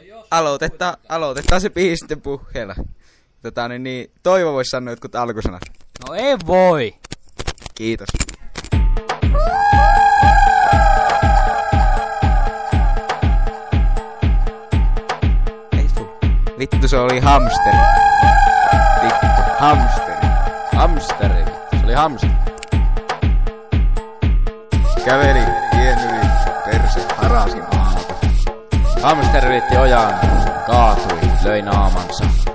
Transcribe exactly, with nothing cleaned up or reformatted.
aloitetta, aloitetaan se biisi sitten puheella. Tota niin, niin Toivo vois sanoa jotkut alkusanat. No ei voi. Kiitos. Ei tuu. Vittu se oli hamsteri. Vittu, hamsteri. Hamsteri. Se oli hamsteri. Käveli tien yli, perse harasin aapa. Hamsteri liitti ojaan, kaatui, löi naamansa.